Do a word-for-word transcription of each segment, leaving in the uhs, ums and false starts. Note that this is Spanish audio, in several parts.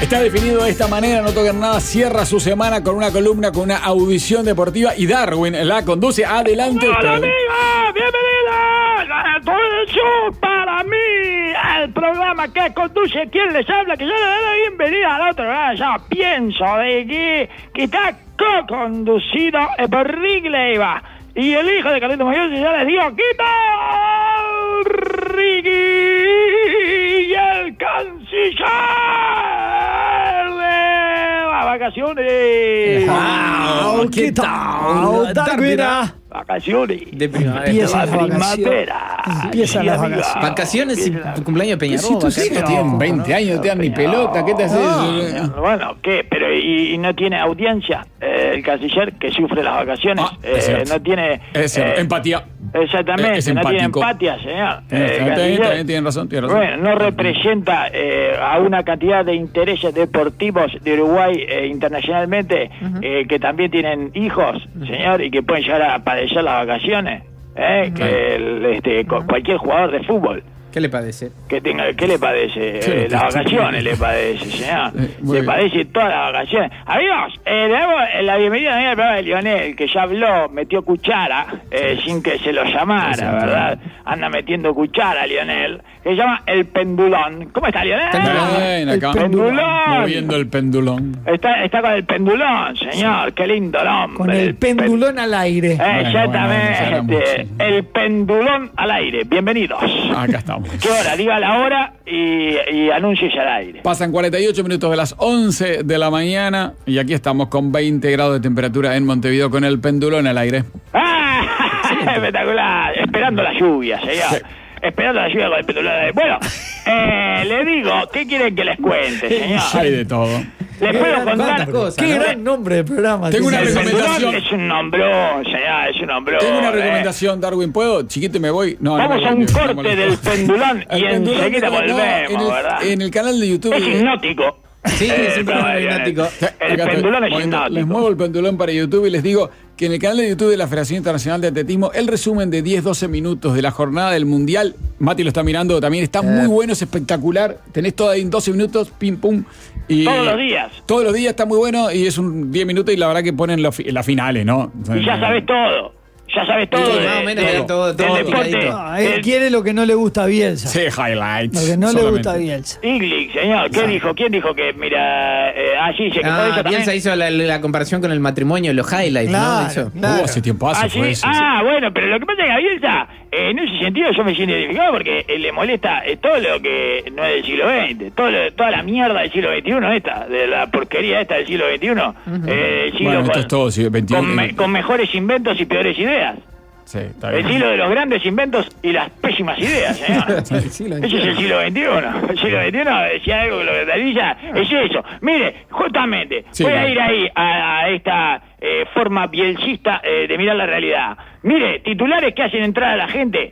Está definido de esta manera, no toquen nada, cierra su semana con una columna, con una audición deportiva y Darwin la conduce. Adelante. Hola amigos, bienvenidos. Todo el show para mí, el programa que conduce quien les habla, que yo le doy la bienvenida al otro lado. Ya pienso de que, que está co-conducido por Rick Leiva y el hijo de Carlitos Mayor, ya les digo, quita Ricky y el canciller de las vacaciones. Wow, ¿qué tal, Darwin? Vacaciones. De primavera. Empieza la primavera. Empiezan las vacaciones. Vacaciones y tu cumpleaños de Peñarol. Si tus hijos tienen veinte años, no te dan ni pelota, ¿qué te haces? No, bueno, ¿qué? Pero ¿y, y no tiene audiencia eh, el canciller que sufre las vacaciones? Ah, es eh, cierto. no tiene... Es cierto, eh, empatía. Exactamente, Es no tiene empático. empatía, señor. Eh, Eh, también, canciller, también tienen razón, tienen razón. Bueno, no representa eh, a una cantidad de intereses deportivos de Uruguay eh, internacionalmente uh-huh. eh, que también tienen hijos, uh-huh. señor, y que pueden llegar a padecer las vacaciones. Eh, uh-huh. Que el, este, uh-huh. cualquier jugador de fútbol. ¿Qué le padece? Que tenga, ¿Qué le padece? Sí, Eh, sí, las sí. vacaciones le padece, señor. Eh, muy le bien. padece todas las vacaciones. Amigos, eh, le damos la bienvenida al programa de Lionel, que ya habló, metió cuchara, eh, sin que se lo llamara, Sí, ¿verdad? Anda metiendo cuchara, Lionel, que se llama El Pendulón. ¿Cómo está, Lionel? Bien, acá. El pendulón. Moviendo el pendulón. Está, está con el pendulón, señor. Qué lindo el hombre. Con el pendulón al aire. pen- Exactamente. Bueno, bueno, ya hablamos, El pendulón al aire. Bienvenidos. Acá estamos. ¿Qué hora? Diga la hora y, y anuncie ya al aire. Pasan cuarenta y ocho minutos de las once de la mañana y aquí estamos con veinte grados de temperatura en Montevideo con el pendulón al aire. ¡Ah! Espectacular. Esperando la lluvia, señor. Sí. Esperando la lluvia con el pendulón al aire. Bueno, eh, le digo, ¿qué quieren que les cuente, señor? Hay de todo. Les puedo contar cuántas cosas, Qué ¿no? gran nombre de programa. Tengo una El tiene. recomendación. pendulón es un nombrón, señor, es un nombrón. Tengo una eh. recomendación, Darwin. ¿Puedo? Chiquito, y me voy. No, no Vamos me a voy, un me corte molesto. del pendulón y El pendulón, enseguida no, volvemos, en el, ¿verdad? En el canal de YouTube. Es hipnótico. Sí, Eh, es un pero, programa eh, hipnótico. El Acá estoy pendulón es moviendo- hipnótico. Les muevo el pendulón para YouTube y les digo que en el canal de YouTube de la Federación Internacional de Atletismo, el resumen de diez doce minutos de la jornada del Mundial, Mati lo está mirando también, está muy bueno, es espectacular. Tenés todo ahí en doce minutos, pim pum. Y Todos los días. Todos los días está muy bueno y es un diez minutos y la verdad que ponen los fi- las finales, ¿no? Y ya sabes todo. Ya sabes todo. Sí, de- más o menos, de- ya todo- del todo deporte. picadito. No, él del- quiere lo que no le gusta a Bielsa. Sí, highlights. Lo que no le solamente. gusta a Bielsa. Iglic, señor, ¿qué dijo? ¿Quién dijo que, mira, eh, allí dice que por Ah, eso también? Bielsa hizo la, la comparación con el matrimonio, los highlights, Claro, ¿no? Eso. claro. Uh, hace tiempo hace Ah, ¿sí? fue eso. Ah, bueno, pero lo que pasa es que a Bielsa, eh, en ese sentido yo me siento identificado porque eh, le molesta eh, todo lo que no es del siglo veinte, todo lo- toda la mierda del siglo veintiuno esta, de la porquería esta del siglo veintiuno, eh, el siglo Bueno, esto con, es todo, sí, veintiuno. con, me- con mejores inventos y peores ideas. Sí, está El bien. siglo de los grandes inventos y las pésimas ideas, señor. El siglo Ese es el siglo veintiuno. El siglo veintiuno decía algo que lo que realiza es eso. Mire, justamente, Sí, voy a bueno. ir ahí a, a esta eh, forma bielcista eh, de mirar la realidad. Mire, titulares que hacen entrar a la gente,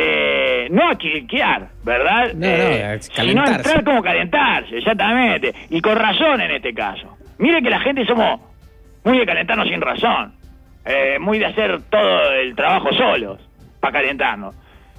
eh, no a cliquear, ¿verdad? No, no, Eh, a sino calentarse. entrar como calentarse, exactamente. Y con razón en este caso. Mire que la gente somos muy de calentarnos sin razón. Eh, muy de hacer todo el trabajo solos, para calentarnos.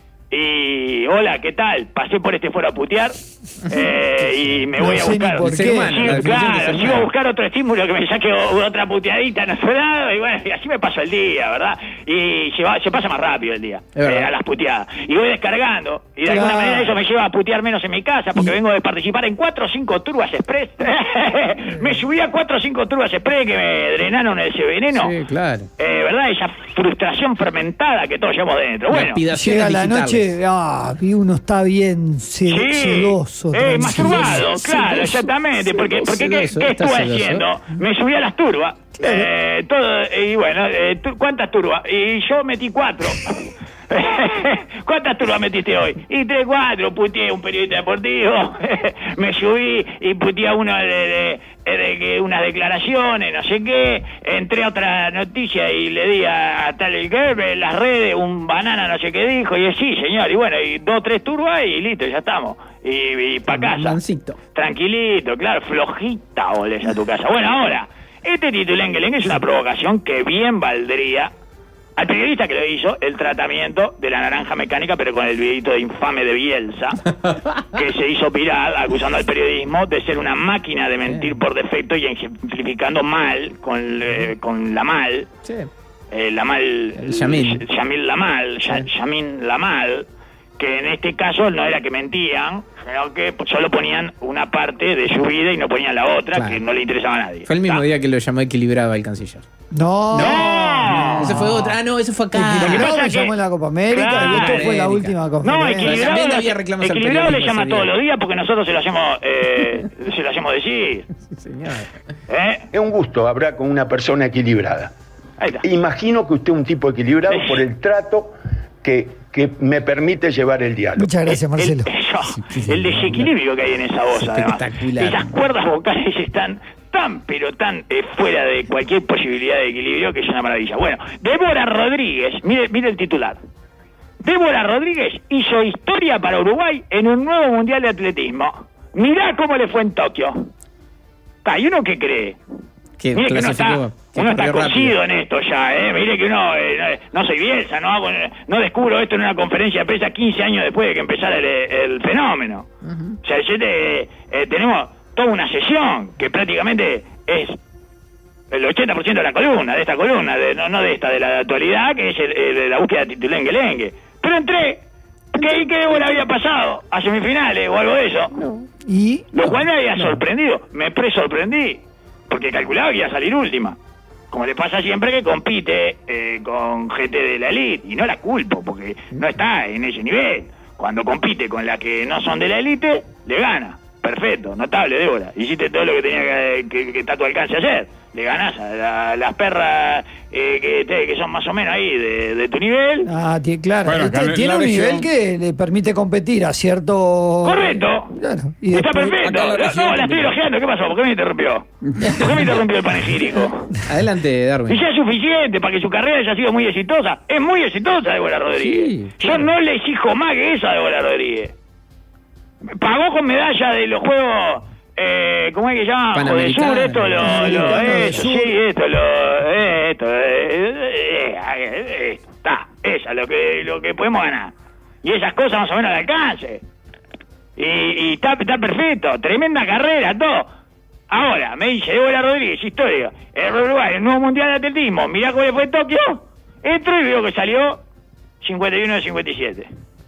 Y, hola, ¿qué tal? Pasé por este foro a putear eh, y me No voy a sé ni buscar. por ser qué. humano, Sí, la definición de claro, ser sigo a humano. buscar otro estímulo que me saque o- otra puteadita en otro lado y bueno, y así me paso el día, ¿verdad? Y se, va- se pasa más rápido el día, Es verdad. eh, a las puteadas. Y voy descargando y de alguna Claro. manera eso me lleva a putear menos en mi casa porque vengo de participar en cuatro o cinco turbas express. Me subí a cuatro o cinco turbas express que me drenaron ese veneno. Sí, claro. Eh, ¿verdad? Esa frustración fermentada que todos llevamos dentro. Bueno, Lapidaciones Llega la digitales. noche, ah, y uno está bien ce- sí, celoso. eh, tranquilo. masturbado, claro, Celoso, exactamente. Porque, celoso, porque ¿qué, celoso, qué está estuve celoso. haciendo? Me subí a las turbas. Eh, todo, y bueno, eh, tu- ¿cuántas turbas? Y yo metí cuatro. ¿Cuántas turbas metiste hoy? Y tres, cuatro, puteé un periodista deportivo, me subí y puteé a uno de, de, de que unas declaraciones, no sé qué, entré a otra noticia y le di a, a tal el que en las redes un banana no sé qué dijo, y sí, señor, y bueno, y dos, tres turbas y listo, ya estamos. Y, y pa' casa. Mansito. Tranquilito, claro, flojita volés a tu casa. Bueno, ahora, este titulenguelengue es una provocación que bien valdría al periodista que lo hizo el tratamiento de la naranja mecánica, pero con el videito de infame de Bielsa, que se hizo viral acusando al periodismo de ser una máquina de mentir por defecto y ejemplificando mal, con, eh, con la mal, Sí. eh, la mal, Yamil. Yamil Lamal, Sí. Yamin Lamal, que en este caso no era que mentían, sino que solo ponían una parte de su vida y no ponían la otra, Claro. que no le interesaba a nadie. Fue el mismo Ah. día que lo llamó equilibrado al canciller. No. ¡No! Ese fue otra. Ah, no, ese fue acá. Equilibrado pasa me que- llamó en la Copa América Claro, y esto fue la América. última Copa No, América. equilibrado, También había reclamos al equilibrado le periodismo llama ese todos día. los días porque nosotros se lo hacemos, eh, se lo hacemos decir. Sí, señor. ¿Eh? Es un gusto hablar con una persona equilibrada. Ahí está. Imagino que usted es un tipo equilibrado por el trato que, que me permite llevar el diálogo. Muchas gracias, Marcelo. El, eso, el desequilibrio que hay en esa voz, además. Espectacular. Esas cuerdas vocales están tan, pero tan eh, fuera de cualquier posibilidad de equilibrio que es una maravilla. Bueno, Débora Rodríguez, mire, mire el titular. Débora Rodríguez hizo historia para Uruguay en un nuevo Mundial de Atletismo. Mirá cómo le fue en Tokio. Ah, ¿y uno qué cree? Que Mire que uno clasificó. está, que uno está corrió cocido rápido. en esto ya, ¿eh? Mire que uno, eh, no, no soy Bielsa, no, hago- no descubro esto en una conferencia de prensa quince años después de que empezara el, el fenómeno. O sea, yo te- eh, tenemos toda una sesión que prácticamente es el ochenta por ciento de la columna, de esta columna, de, no, no de esta, de la actualidad, que es el, el de la búsqueda de titulengue-lengue. Pero entré, creí que Débora había pasado a semifinales o algo de eso. Y Lo cual me había sorprendido, me pre-sorprendí, porque calculaba que iba a salir última. Como le pasa siempre que compite eh, con gente de la elite, y no la culpo, porque no está en ese nivel. Cuando compite con la que no son de la élite, le gana. Perfecto, notable, Débora. Hiciste todo lo que tenía que, que, que está a tu alcance hacer. Le ganás a la- las perras eh, que, te- que son más o menos ahí de, de tu nivel. Ah, tie- claro, Bueno, este acá en tiene la un región- nivel que le permite competir a cierto... Correcto. Claro. Y Está después- perfecto. acá en la No, región no, la estoy también. elogiando. ¿Qué pasó? ¿Por qué me interrumpió? ¿Por qué me interrumpió el panegírico? Adelante, Y Darwin. ya es suficiente para que su carrera haya sido muy exitosa. Es muy exitosa Débora Rodríguez. Sí, Yo claro. no le exijo más que esa Débora Rodríguez. Pagó con medalla de los Juegos... Eh, ¿Cómo es que se llama? Juegos del Sur, Panamericano. esto, lo, lo, Panamericano del esto, Sur. sí, esto, lo, eh, esto, eh, eh, eh, esto, está, esa, lo que, lo que podemos ganar. Y esas cosas más o menos al alcance. Y, y está, está perfecto, tremenda carrera, todo. Ahora, me dice Débora Rodríguez, historia, el Uruguay, el nuevo Mundial de Atletismo, mirá cómo le fue en Tokio, entro y veo que salió cincuenta y uno de cincuenta y siete.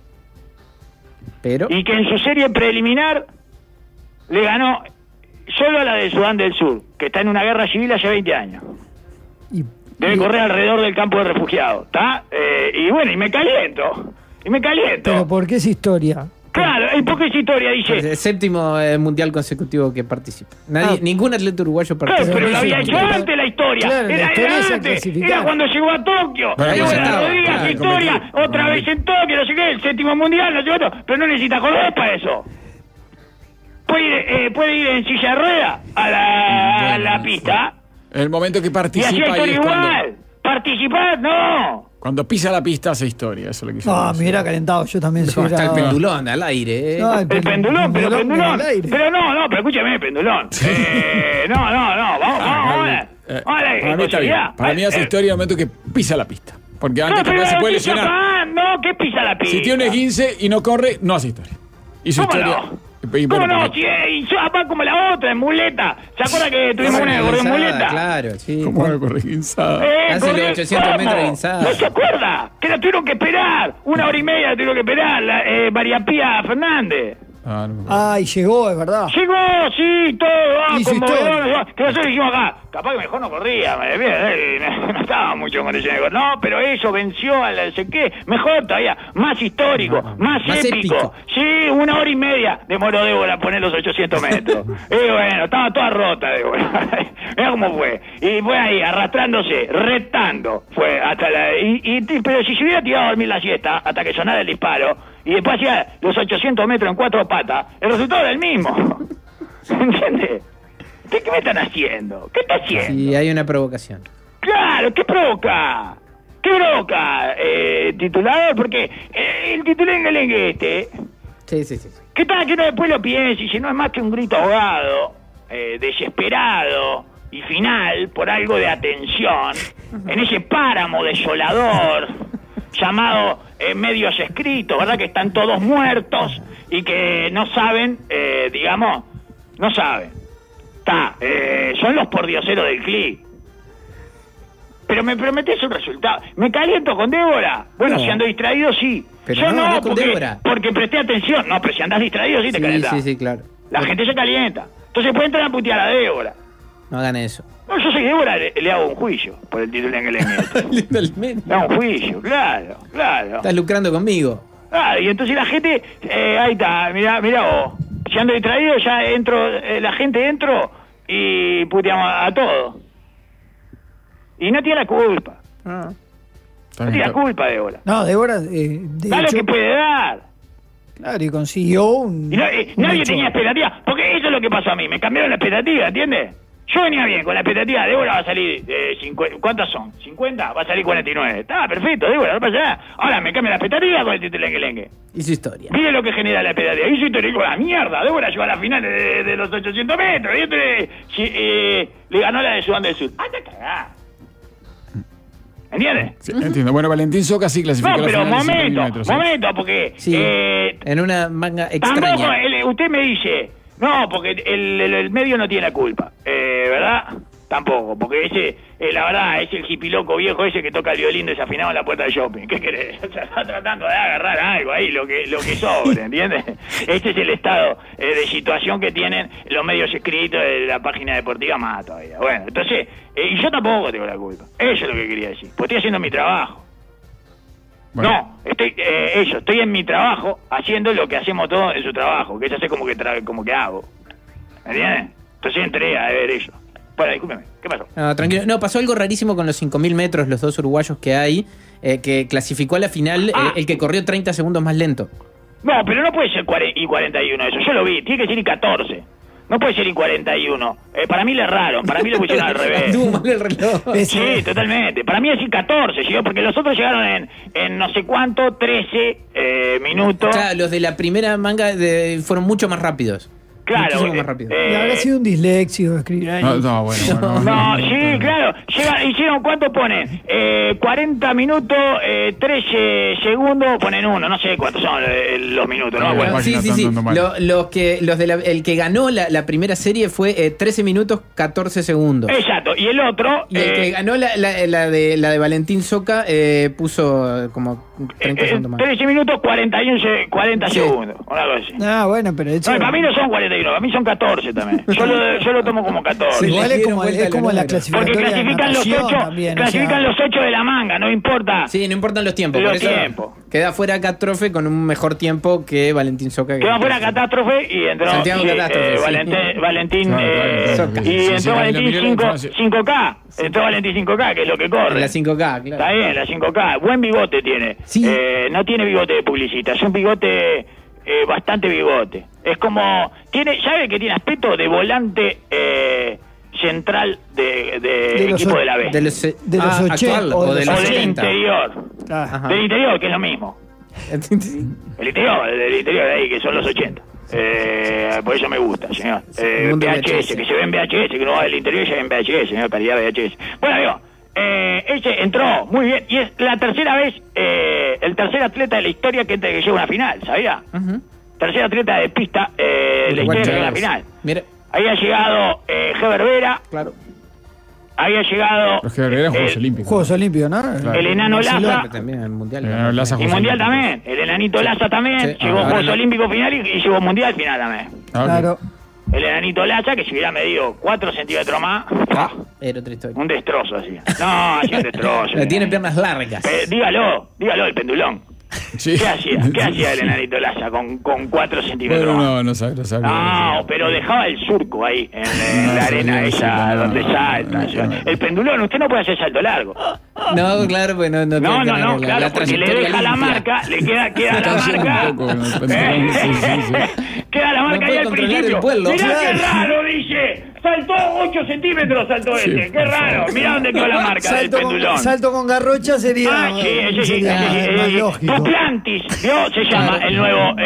Pero. Y que en su serie preliminar le ganó solo a la de Sudán del Sur, que está en una guerra civil hace veinte años. y- Debe y- correr alrededor del campo de refugiados, ¿está? Eh, y bueno, y me caliento, y me caliento. Pero ¿por qué es historia? Claro, ¿y por qué esa historia dice? El séptimo eh, mundial consecutivo que participa. Nadie, Ah. ningún atleta uruguayo Claro, participa. pero lo eso había es hecho claro. antes la historia. Claro, la era historia era es a antes. clasificar. Era cuando llegó a Tokio. Pero ahí Débora ya estaba, Rodríguez, claro, historia, competido. otra vez en Tokio, no sé qué, el séptimo mundial, no sé cuánto. Pero no necesita color para eso. Puede ir, eh, puede ir en silla de rueda a la, a la pista El momento que y así participa ahí historia es igual. cuando, Participar, no. cuando pisa la pista hace historia, eso es lo que Ah, yo me hubiera calentado, yo también ¿Cómo soy está el pendulón al aire? eh? No, El pendulón, pero pendulón. Pero no, no, pero escúchame, pendulón. Eh, no, no, no, vamos, vamos, vamos. a la- Eh, vamos a la para mí está bien. posibilidad. Para mí hace Eh, historia el momento que pisa la pista. Porque No, antes pero capaz se puede ¿qué lesionar. pasa? No, ¿qué pisa la pista? Si tiene un esguince y no corre, no hace historia. Hizo ¿Cómo historia. no? Y- ¿Cómo bueno, no? porque- Si, eh, y yo aparte como la otra, en muleta. ¿Se acuerda que tuvimos una que corrió en muleta? Claro, sí. ¿Cómo va a correr guinzada? Eh, Hace corrió- los ochocientos ¿cómo? metros de guinzada. ¿No se acuerda? Que la tuvieron que esperar. Una hora y media la tuvieron que esperar. La, eh, María Pía Fernández. Ah, no me acuerdo. Ay, llegó, es verdad. Llegó, sí, todo, ah, Hizo como historia. bueno, que nosotros dijimos acá, capaz que mejor no corría, me- eh, no, no estaba mucho en condiciones de correr. No, pero eso venció al no sé qué, mejor todavía, más histórico, más, Más épico. épico. Sí, una hora y media demoró Débora a poner los ochocientos metros. Y bueno, estaba toda rota Débora. Mirá cómo fue. Y fue ahí, arrastrándose, retando, fue hasta la... Y, y- pero si se hubiera tirado a dormir la siesta hasta que sonara el disparo, y después hacía los ochocientos metros en cuatro patas, el resultado era el mismo. ¿Entiendes? ¿Qué, ¿Qué me están haciendo? ¿Qué está haciendo? Sí, hay una provocación. Claro, ¿qué provoca? ¿Qué provoca? Eh, titulador, porque eh, el titulengue este, Sí, sí, sí. sí. ¿qué tal que uno después lo piense y si no es más que un grito ahogado, eh, desesperado y final por algo de atención en ese páramo desolador llamado eh, medios escritos, ¿verdad? Que están todos muertos y que no saben, eh, digamos, no saben. Está, eh, son los pordioseros del clic. Pero me prometés un resultado. ¿Me caliento con Débora? Bueno, No. si ando distraído, sí. Pero Yo no, no, no con porque, Débora. porque presté atención. No, pero si andás distraído, sí te Sí, calentás. sí, sí, claro. La gente se calienta. Entonces puede entrar a putear a Débora. No hagan eso. No, yo soy Débora, le, le hago un juicio por el título en que le meto. Le hago un juicio, claro, claro. Estás lucrando conmigo. Ah, y entonces la gente, eh, ahí está, mirá, mirá vos. Si ando distraído, ya entro, eh, la gente entro y puteamos a, a todo. Y no tiene la culpa. Ah. No tiene la culpa, Débora. No, Débora, eh, de Da lo hecho, que puede dar. claro, y consiguió un... Y no- eh, un nadie hecho. tenía expectativas, porque eso es lo que pasó a mí, me cambiaron la expectativa, ¿entiendes? Yo venía bien, con la expectativa, Débora va a salir, eh, cincuenta, ¿cuántas son? ¿cincuenta? Va a salir cuarenta y nueve. Está perfecto, Débora, no pasa nada. Ahora me cambia la expectativa con el título lengue. Y su historia. Mire lo que genera la expectativa. Y yo te digo, la mierda, Débora llegó a la final de, de los ochocientos metros, y este si, eh, le ganó la de Sudán del Sur. ¡Anda a cagar! ¿Entiendes? Sí, entiendo. Bueno, Valentín Soca sí clasificó No, a la pero final de cinco mil momento, metros, ¿eh? momento, porque... Sí. eh, En una manga Tampoco, extraña. el- usted me dice, no, porque el, el- el medio no tiene la culpa, eh, ¿verdad? Tampoco, porque ese, eh, la verdad, es el hipiloco viejo ese que toca el violín desafinado en la puerta del shopping. ¿Qué querés? O sea, está tratando de agarrar algo ahí, lo que lo que sobre, ¿entiendes? Este es el estado eh, de situación que tienen los medios escritos de la página deportiva más todavía. Bueno, entonces, eh, y yo tampoco tengo la culpa. Eso es lo que quería decir, pues estoy haciendo mi trabajo. Bueno. No, estoy, eh, eso, estoy en mi trabajo haciendo lo que hacemos todos en su trabajo, que es hacer como que tra como que hago. ¿Me entiendes? Entonces entré a ver eso. Bueno, discúlpeme, ¿qué pasó? No, tranquilo. No, pasó algo rarísimo con los cinco mil metros, los dos uruguayos que hay, eh, que clasificó a la final Ah. eh, el que corrió treinta segundos más lento. No, pero no puede ser cuare- y cuarenta y uno eso, yo lo vi, tiene que ser y catorce. No puede ser y cuarenta y uno. Eh, para mí le erraron, para mí lo pusieron al revés. Estuvo mal el reloj. Ese- Sí, totalmente. Para mí es y catorce, llegó, porque los otros llegaron en, en no sé cuánto, trece eh, minutos. Claro, los de la primera manga de- fueron mucho más rápidos. Claro. Muchísimo eh, más rápido. eh, Y habrá sido un disléxico escribir ahí. No, no, bueno, bueno, No, sí, claro. Llega, hicieron, ¿cuánto ponen? Eh, cuarenta minutos, eh, trece segundos, ponen uno. No sé cuántos son eh, los minutos, no me Bueno, acuerdo. Sí, página sí, está sí. andando mal. Lo- los que, los de la- el que ganó la, la primera serie fue eh, trece minutos catorce segundos. Exacto. Y el otro... Y el eh, que ganó la, la- la de, la de Valentín Soca eh, puso como treinta eh, segundos más. trece minutos, cuarenta y uno, se- cuarenta Sí. segundos. Una cosa así. Ah, bueno, pero eso... No, para mí no son cuarenta y uno, para mí son catorce también. Yo lo, yo lo tomo como catorce. Sí, Igual le es dieron como, vuelta es a como los la números. Porque clasificatoria de clasifican los natación ocho, también, o clasifican sea, los ocho de la manga, no importa. Sí, no importan los tiempos. Los por eso tiempos. queda fuera Catástrofe con un mejor tiempo que Valentín Soca. que- Quedó fuera Catástrofe y entró Santiago sí, Catástrofe, eh, sí. Valentín, Valentín Claro, eh, claro, claro. y Sí, sí, entró ahí Valentín lo miré la cinco, información. cinco K. Entró Valentín cinco K, que es lo que corre. En la cinco K, claro. Está bien, la cinco K. Buen bigote tiene. Sí. Eh, no tiene bigote de publicista, es un bigote, eh, bastante bigote. Es como, tiene, ¿sabe que tiene aspecto de volante eh, central de, de, De los equipo o- de la B? De los, eh, De los ah, ochenta, actual, o o de de los o los del setenta. interior. ah, Ajá. Del interior, que es lo mismo. El interior, del interior de ahí, que son los ochenta. Eh, por eso me gusta, señor. Eh, mundo V H S, V H S. que se ve en V H S, que no va del interior y se ve en V H S, señor, calidad V H S. Bueno, amigo, eh, ese entró muy bien y es la tercera vez, eh, el tercer atleta de la historia que, que llega a una final, ¿sabía? Ujú. Tercer atleta de pista eh, de la Uruguay historia que llega a la Chávez. final. Mira, Había llegado eh, Heber Vera, claro. había llegado Los que eran Juegos el, Olímpicos. Juegos Olímpicos, ¿no? Claro. el enano Barcelona. Laza. También el mundial. El enano Laza Y Juegos mundial Olímpicos. también, el enanito Laza también, Sí. llegó a Ahora Juegos lo- Olímpicos final y, y llegó mundial final también. Ah, ok. Claro. El enanito Laza, que si hubiera medido cuatro centímetros más, ¡ah! Era otra historia. un destrozo así. No, así un destrozo. Eh, Tiene piernas largas. Eh, dígalo, dígalo, el pendulón. Sí. ¿Qué hacía? ¿Qué hacía el enanito Laza con, con cuatro centímetros Bueno, más? no, no sabe, no sabe. No, pero dejaba el surco ahí, en, en No, la sí, arena sí, esa, no, donde no, salta. no, o sea, no. el pendulón, usted no puede hacer salto largo. No, claro, pues no, no, No, tiene no, no, la- claro, la porque le trayectoria deja la limpia. marca, le queda, queda la Está yendo marca. un poco con el pendulón, sí, sí, sí. Queda la marca No ahí puede al controlar principio. el vuelo. Mirá qué Claro. raro, dice. Saltó ocho centímetros, saltó Sí, este. Qué por raro. favor. Mirá dónde quedó la marca del Salto pendulón. con, salto con garrocha sería, Ah, sí, ese sí, sería ese sí, más eh, lógico. Duplantis, ¿vio? Se llama el nuevo eh,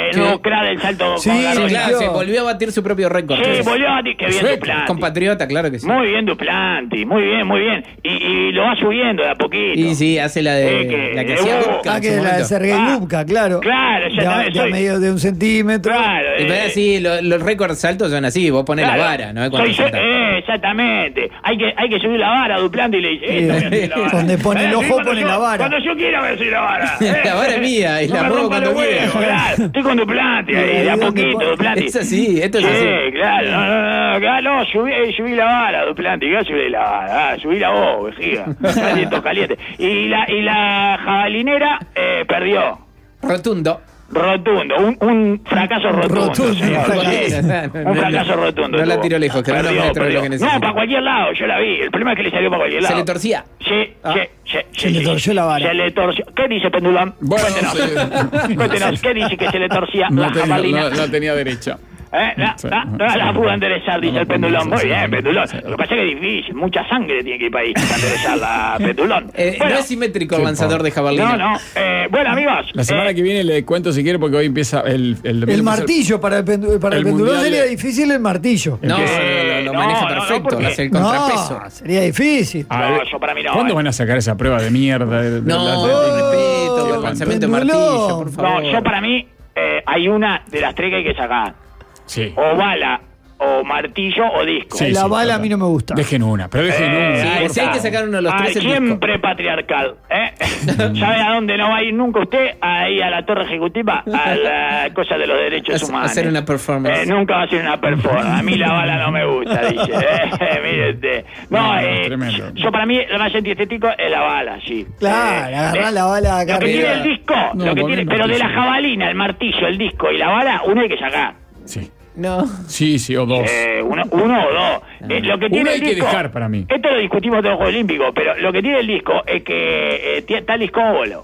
el Sí. nuevo crack del salto Sí, con Sí, Garrocha. claro, se volvió a batir su propio récord. Sí, Sí, volvió a batir, que bien Sueco, Duplantis. compatriota, claro que sí. Muy bien Duplantis, muy bien, muy bien. Y, y lo va subiendo de a poquito. Y sí, hace la de Eh, que- la que eh, hacía uh, Gubka Ah, en que su es la de momento. Sergei Ah, Gubka, claro. claro, De a- exactamente, de a soy- medio de un centímetro. Claro, Y eh, pues así, lo- los récords altos son así, vos pones claro. la vara, ¿no? Soy Cuando yo- saltás. eh, exactamente. Hay que, hay que subir la vara a Duplantis y le dice, esto voy a subir la vara. Donde pone el Eh, ojo, sí, cuando pone yo- la vara. Cuando yo quiera voy a subir la vara. eh. La vara es mía y No la me muevo rompa cuando los huevos, quiero. claro. Estoy con Duplantis ahí, Y de a ahí donde poquito, pone- Duplantis. Es así, esto es Sí, así. claro, no, no, no, acá no, subí, eh, subí la vara, Duplantis, acá subí la vara, ah, subí la voz, vejiga, caliente, caliente. Y la, y la jabalinera eh, perdió, Rotundo. rotundo, un, un fracaso rotundo, Rotundo, señor. fracaso. Un fracaso rotundo. No la tuvo. tiró lejos, que era unos Perdió, metros de lo perdió. que necesita. No, para cualquier lado, yo la vi, el problema es que le salió para cualquier lado. Se le torcía. Sí, Ah. sí, sí, Se sí, le sí. torció la vara. Se le torció. ¿Qué dice Pendulón? Bueno, Cuéntenos. sí. Cuéntenos, ¿qué dice que se le torcía No la tenía, jabalina? no- no tenía derecha. ¿Eh? La, Sí. la, la, la pudo enderezar, dice No, el pendulón. sí, Muy sí, bien, sí. pendulón. Sí. Lo que pasa es que es difícil, mucha sangre tiene que ir para ahí para enderezar la pendulón. Eh, Bueno, no es simétrico el Sí, lanzador por- de jabalina. no, no. Eh, bueno, amigos. La semana eh, que viene le cuento si quiere porque hoy empieza el... El, El martillo para el, pendu- para el, el pendulón mundial sería de- difícil el martillo. No, Empieza- lo, lo- lo No, maneja no, no, perfecto, porque- hace el contrapeso. No, sería difícil. A No, ver, yo para mí no, ¿Cuándo eh. van a sacar esa prueba de mierda? de- de- No, de- Oh, respeto, el el lanzamiento de pendulón. martillo, por favor. No, yo para mí eh, hay una de las tres que hay que sacar. Sí. O bala, o martillo, o disco. Sí, la sí, bala a total. mí no me gusta. Dejen una, pero dejen Eh, una. Sí, ahí si hay está. que sacar uno de los Ah, tres, el disco. siempre patriarcal. ¿eh? ¿Sabe a dónde no va a ir nunca usted? Ahí a la torre ejecutiva, a la cosa de los derechos A- a humanos. hacer una performance. Eh, nunca va a hacer una performance. A mí la bala no me gusta, dice. Eh, mire usted. No, No, no, eh, tremendo. yo para mí lo más antiestético es la bala, sí. Claro, Eh, agarrá eh, la bala acá Lo que arriba. tiene el disco, No, lo que poné tiene, el pero de la martillo. jabalina, el martillo, el disco y la bala, uno hay que sacar. Sí. No. Sí, sí, o dos. Eh, uno, uno o dos. Eh, lo que Uno tiene hay el que disco, dejar para mí. Esto lo discutimos en los Juegos Olímpicos, pero lo que tiene el disco es que eh, tiene- está el disco óvalo.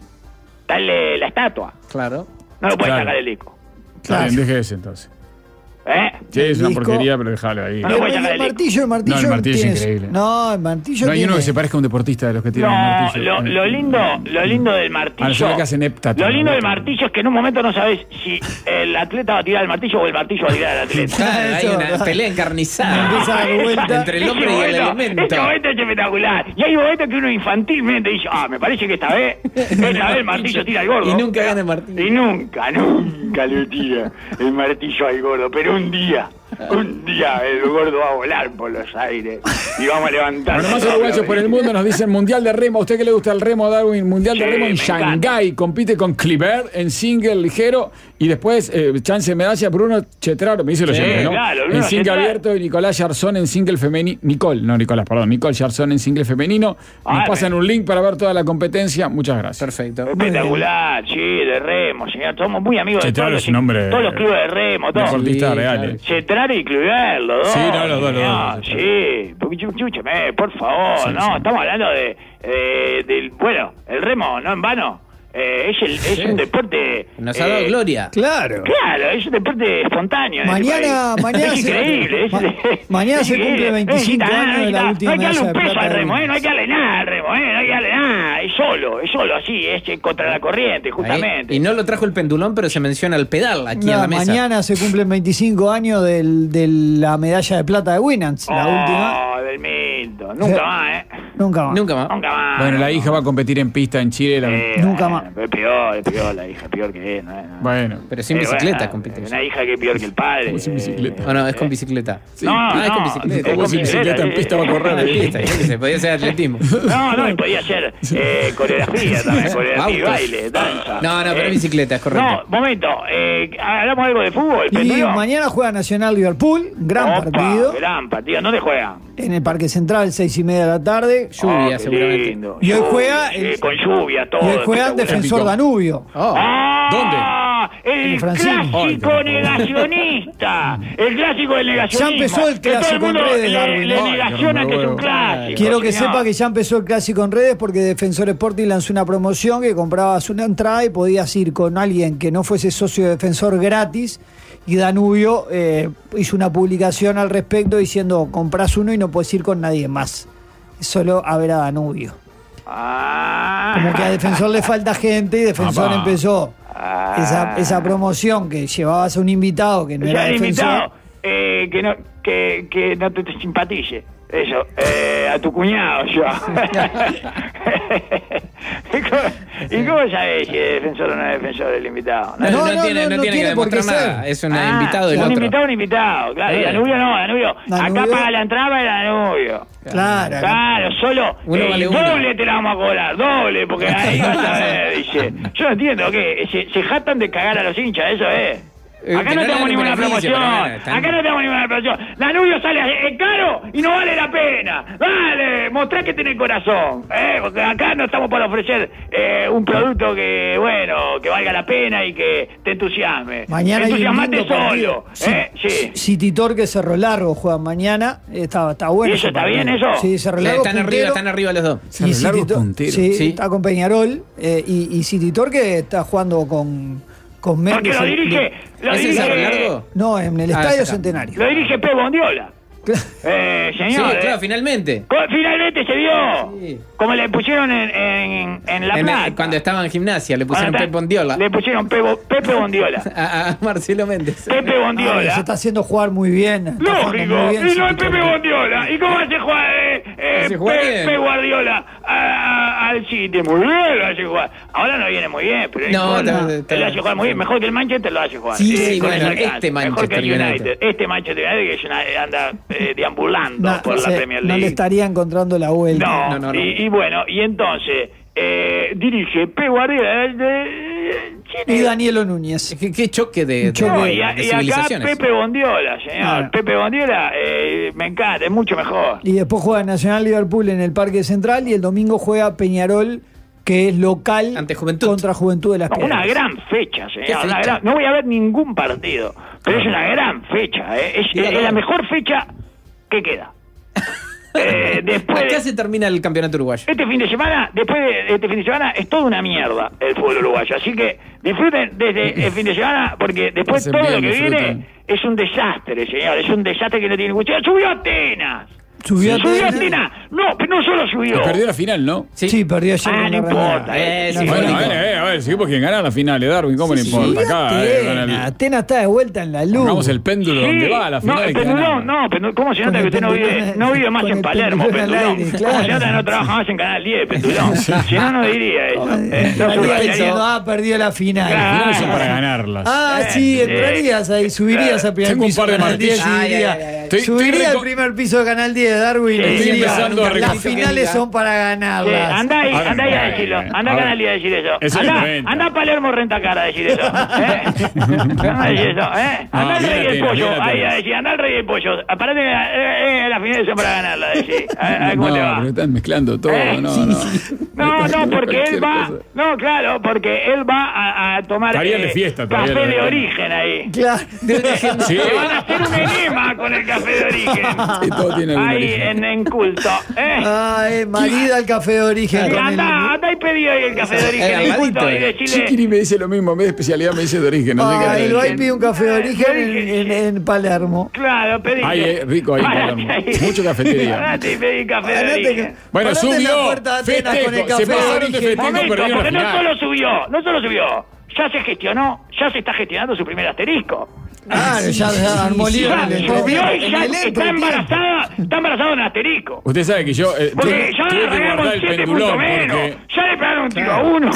Está el, eh, la estatua. Claro. No lo puedes Claro. sacar el disco. Está bien, deje ese entonces. ¿Eh? Sí, es una disco- porquería, pero déjalo ahí. No El, lo puede el sacar el martillo, el martillo, No, el martillo es tiene- increíble. No, el martillo No hay tiene- uno que se parezca a un deportista de los que tiran el No, martillo. lo, lo lindo, lo lindo del martillo. Ah, no, se ve que hacen heptatón, lo lindo ¿no? del martillo es que en un momento no sabes si el atleta va a tirar el martillo o el martillo va a tirar al atleta. Claro, hay Eso, una ¿verdad? pelea encarnizada. Empieza a dar vuelta. Entre el hombre y el Ese momento- elemento. Este momento es espectacular. Y hay momentos que uno infantilmente dice, ah, me parece que esta vez, esta vez el martillo tira al gordo. Y nunca gana el martillo. Y nunca, nunca le tira el martillo al gordo. Pero un día, un día el gordo va a volar por los aires y vamos a levantar. Bueno, más uruguayos por el mundo nos dicen Mundial de Remo. ¿A usted que le gusta el remo, Darwin? Mundial de Sí, Remo en me Shanghái. Compite con Cliver en single ligero. Y después, eh, chance de medalla, Bruno Chetraro, me dice lo Sí, siempre, ¿no? claro, Bruno en single Chetraro. abierto y Nicolás Yarzón en single femenino. Nicole, no Nicolás, perdón. Nicole Yarzón en single femenino. Nos Ah, pasan un link para ver toda la competencia. Muchas gracias. Perfecto. Espectacular, sí, de remo, señor. Somos muy amigos de Chetraro todos, es un hombre- todos los clubes de remo, todos. Deportista Sí, real. claro. eh. Chetraro y Cluiver, los dos. Sí, no, los dos, los señor, dos. Sí, porque chu- chúcheme, por favor, Sí, no, sí. estamos hablando de, de- del, bueno, el remo, no en vano, eh, es, el, es Sí. un deporte... Nos ha dado eh, gloria. Claro. Claro, es un deporte espontáneo. en este Mañana- país. mañana es se- increíble. es- ma- mañana es se cumple increíble. veinticinco No necesita nada, años de la no última hay que darle un medalla de peso al plata de remo, ¿eh? No hay que Williams. darle nada al remo, ¿eh? No hay que darle nada. Es solo, es solo así, es contra la corriente, justamente. Ahí. Y no lo trajo el pendulón, pero se menciona el pedal aquí en No, la mesa. mañana se cumplen veinticinco años del, de la medalla de plata de Winans, la oh, última. del Milton. Nunca más, ¿eh? Nunca más. Nunca más. Nunca más. Bueno, la hija va a competir en pista en Chile. la- Eh, Nunca bueno, más. Es peor, es peor la hija, peor que él. ¿no? No. Bueno. Pero sin Eh, bicicleta bueno, compite. Una hija que es peor que el padre. ¿Cómo sin bicicleta? O no, es con bicicleta. Sí. No, Ah, es no, con bicicleta. es ¿Cómo sin bicicleta en pista va a correr? Ahí está, yo qué sé, podía ser atletismo. No, no, y podía ser eh, coreografía también, coreografía y Autos. baile, danza. No, no, pero Eh, es bicicleta, es correcto. No, momento, eh, hablamos algo de fútbol, Y Pendulón. mañana juega Nacional Liverpool, gran Opa, partido, Gran partido, ¿dónde juegan? en el Parque Central, seis y media de la tarde. Lluvia, Oh, qué seguramente. lindo. Y hoy Lluvia, juega sí, el- con lluvia, todo. Y hoy juega espectacular. Defensor Danubio. Oh. ¡Ah! ¿Dónde? El En Francini. clásico Ay, qué negacionista. El clásico del negacionismo. Ya empezó el Que todo clásico en mundo redes, le, Darwin. le Ay, negaciona qué que es un huevo. clásico. Quiero que señor. sepa que ya empezó el clásico en redes porque Defensor Sporting lanzó una promoción que comprabas una entrada y podías ir con alguien que no fuese socio de Defensor gratis. Y Danubio eh, hizo una publicación al respecto diciendo compras uno y no puedes ir con nadie más. Es solo a ver a Danubio. Ah. Como que a Defensor le falta gente y Defensor Apá. empezó Ah. Esa, esa promoción que llevabas a un invitado que no O era sea, el defensor. invitado eh, que no que, que no te, te simpatice. Eso, eh, a tu cuñado yo. ¿Y cómo, ¿Y cómo sabés si es defensor o no es defensor el invitado? No, No, no, no, tiene, no, no no tiene que tiene por qué demostrar nada. ser. Es un Ah, invitado del un otro. invitado, un invitado. Claro, y Eh. Danubio no, Danubio. Danubio. Acá paga la entrada y Danubio. Claro. Claro, solo Uno eh, vale uno. doble te la vamos a cobrar, doble, porque ahí vas a ver, dice. Yo no entiendo, ¿qué? Se, se jactan de cagar a los hinchas, eso es. Eh, Acá que no no le tenemos dan ninguna beneficio, promoción, pero bueno, están- acá no tenemos ninguna promoción. Danubio sale eh, caro y no vale la pena. Dale, mostrá que tenés corazón, ¿eh? Porque acá no estamos para ofrecer eh, un producto que, bueno, que valga la pena y que te entusiasme. Mañana hay un Entusiasmate lindo partido. solo, ¿eh? Sí. City Torque, Cerro Largo juegan mañana. Está, está bueno. ¿Y eso ese está partido. bien, eso? Sí, Cerro Sí, Largo. están arriba, puntero. están arriba los dos. Cerro Y City Largo Tor- puntero. Sí, Sí. está con Peñarol. eh, y, y City Torque está jugando con, con Porque Méndez. lo dirige, lo ¿Es en Cerro dirige, Largo? No, en el Ah, Estadio ya está. Centenario. lo dirige Pep Bondiola. Eh, Sí, señor, eh. claro, finalmente. Co- Finalmente se vio. Sí. Como le pusieron en, en, en La En- Plata. cuando estaba en gimnasia le pusieron Cuando Pep está- Bondiola Le pusieron Pepe, Pepe Bondiola. a, a Marcelo Méndez. Pepe Ah, Bondiola. se está haciendo jugar muy bien. está jugando Lógico, muy bien y no es City Pepe Torque. Bondiola. ¿Y cómo hace jugar eh, eh, Hace jugar Pe- bien. Pep Guardiola a- a- al City? Muy bien lo hace jugar. Ahora no viene muy bien, pero No, importa. está- está- Él lo hace jugar muy bien. Mejor que el Manchester lo hace jugar. Sí, sí, con bueno, ese alcance. este Mejor que el Manchester United. United. Este Manchester United que es una, anda eh, deambulando No, por se- la Premier no League. le estaría encontrando la vuelta. No, No, no, no. Y, y bueno, y entonces eh, dirige Pep Guardiola eh, de, Y Danielo Núñez. ¿Qué, qué choque de, de- Choque. no, de y, a- y acá civilizaciones. Pepe Bondiola, señor. Claro. Pepe Bondiola eh, me encanta, es mucho mejor. Y después juega Nacional Liverpool en el Parque Central y el domingo juega Peñarol, que es local Ante Juventud. contra Juventud de las No, una Piedras. gran fecha, ¿Qué señor. una fecha? gran- no voy a ver ningún partido, pero es una gran fecha. eh. Es, Diga es la la verdad. mejor fecha que queda. Eh, después Acá de- se termina el campeonato uruguayo. Este fin de semana, después de este fin de semana, es toda una mierda el fútbol uruguayo. Así que disfruten desde el fin de semana, porque después Pasen todo bien, lo que disfruten. viene es un desastre, señor. Es un desastre que no tiene ningún sentido. ¡Subió Atenas! Subió ¡Subió Atenas. Atenas! No, pero no solo subió. Perdió la final, ¿no? Sí, perdió ayer. Ah, con no la importa. Real. Eh, sí, La Bueno, a Real. ver, eh, a ver, seguimos quien gana la final, Darwin, ¿cómo le importa? Subió Acá, eh, con Atenas. el- Atenas está de vuelta en la luz. pongamos el péndulo Sí, donde va a la final. no, y el que pendulón, ganamos. no, pendulón, ¿cómo se Con nota el que usted no vive, pendulón- no vive más con en el Palermo, pendulón al pendulón? aire, ¿Cómo se claro. nota que no trabaja más en Canal diez, pendulón? Si no, no diría eso. Eh, no Estaría subiría. diciendo, ah, perdió la final. Claro. Las finales son para ganarlas. Ah, Eh, sí, sí. entrarías ahí, subirías al primer Tengo un piso par de de Canal diez y martillos. Ay, diría, ay, ay, ay. Estoy- subiría estoy al reco- primer piso de Canal diez, Darwin, y Sí, Estoy diría, empezando a las recon- finales son para Sí, ganarlas. anda ahí, Ahora, anda ahí a eh, decirlo. eh, Anda a ahora. Canal diez a decir eso. Eso anda, es noventa. anda a Palermo Renta Cara a decir eso. ¿Eh? Anda a decir eso, ¿eh? Anda al bien Rey del Atenas, Pollo, bien ahí Atenas. a decir, anda al Rey del Pollo. Aparte, eh, eh, las finales son para ganarla, decir. A ver, a ver cómo No, te va. pero están mezclando todo, Eh, no, sí, no. No, no, porque él Cualquier va. cosa. No, claro, porque él va a, a tomar Estarían de fiesta todavía, café la de verdad. origen ahí. Claro. Sí. Le van a hacer un enema con el café de origen. Sí, todo tiene algún Ahí origen. en, en culto. ¿eh? Ay, marida el café de origen. Sí, con el- anda, anda y pedí ahí el café de origen Eh, en al culto ladito, y eh. decirle. Chiquiri me dice lo mismo, en vez de especialidad me dice de origen. No sé Ah, qué él es. va y pide un café de origen en, en- en Palermo. Claro, pedí. Ay, eh, rico ahí en Palermo. Mucho cafetería. Andate y pedí café de Parate origen. que- Bueno, parate en la subió. puerta de Atenas Festejo. con el Se café de pasaron de origen. festejo, Momento, perdieron la porque no final. solo subió, no solo subió, ya se gestionó, ya se está gestionando su primer asterisco. Ah, ya, ya armó lío Ya en el subió y ya en el está entretiempo. embarazada, está embarazada en asterisco. Usted sabe que yo eh, Porque tuve, ya tuve que arreglamos guardar el siete pendulón puntos menos. porque... Ya le pegaron un tiro a uno.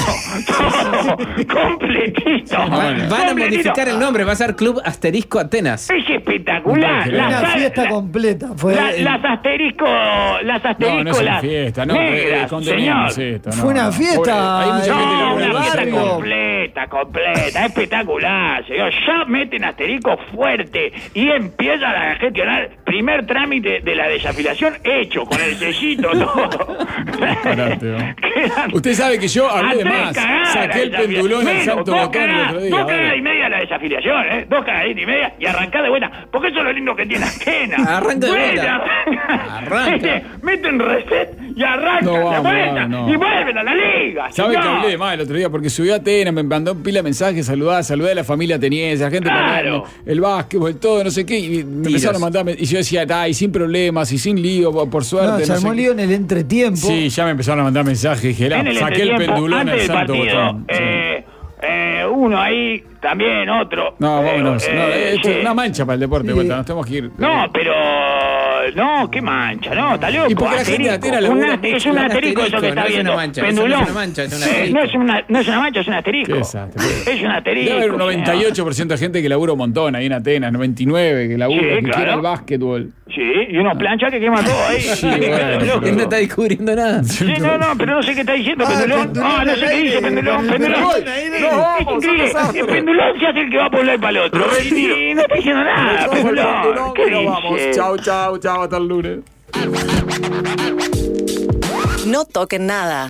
Todo completito. No, Va- no. van a Completito. modificar el nombre, va a ser Club Asterisco Atenas. Es espectacular. Una Las- Una fiesta la- completa. Fue, la- las asterisco, las No, asterisco, no es una las fiesta, no, eh, negras, contenemos señor. esto. No, Fue una no. fiesta, Pobre, hay mucha eh, gente que No, lo una ve fiesta barrio. completa, completa, espectacular, señor. Ya meten asterisco fuerte y empiezan a gestionar primer trámite de la desafiliación hecho, con el sellito, todo. Disparate, ¿no? Quedan Usted sabe que yo hablé de a tres más. cagadas Saqué la el pendulón al desafiliación. santo Menos, botón el dos otro día. Dos a ver. cagadas y media la desafiliación, ¿eh? Dos cagaditas y media y arrancá de vuelta. Porque eso es lo lindo que tiene Atenas. Arranca de Vuelve, vuelta. Arranca. Arranca. Mete- Meten reset y arranca No, de vamos, vuelta. no, no. Y vuelven a la liga. ¿Sabe que señor. hablé de más el otro día? Porque subió a Atenas, me mandó pila de mensajes, saludaba, saludé a la familia ateniense, a gente Claro. Palermo, el básquetbol, todo, no sé qué, y me Tiros. empezaron a mandar, y yo decía, ay, sin problemas y sin lío, por, por suerte. No, se no armó sé lío qué. en el entretiempo. Sí, ya me empezaron a mandar mensajes, dije, En la, el saqué el entretiempo, pendulón antes al del santo partido, botón. Sí. eh, eh, uno ahí, también otro. No, vámonos. Eh, no, eh, esto es sí. una mancha para el deporte, Sí. vuelta. Nos tenemos que ir. No, pero... No, qué mancha, no, está loco. ¿Y por qué la gente de asterisco. Atenas labura Un mucho? es un Un asterisco eso que asterisco, está no es viendo. una mancha, eso no es Pendulón. una mancha, es un Eh, asterisco. no, es una, no es una mancha, es un asterisco. Qué desastre. Es un asterisco. Debe haber un señor. noventa y ocho por ciento de gente que labura un montón ahí en Atenas, noventa y nueve por ciento que labura, Sí, que claro. quiere el básquetbol. Sí, y uno plancha que quema todo ahí. Sí, bueno, Claro, pero- loco. Él no está descubriendo nada. Sí, no, no, pero no sé qué está diciendo Ah, Pendulón. Pendulón Ah, no sé al qué dice aire. Pendulón. Pendulón. Pendulón Es ahí, no, vamos, increíble. son desastres. El Pendulón se hace el que va por un lado y para el otro. Y no está diciendo nada, Pendulón. ¿Qué dice? Chau, chau, chau, hasta el lunes. No toquen nada.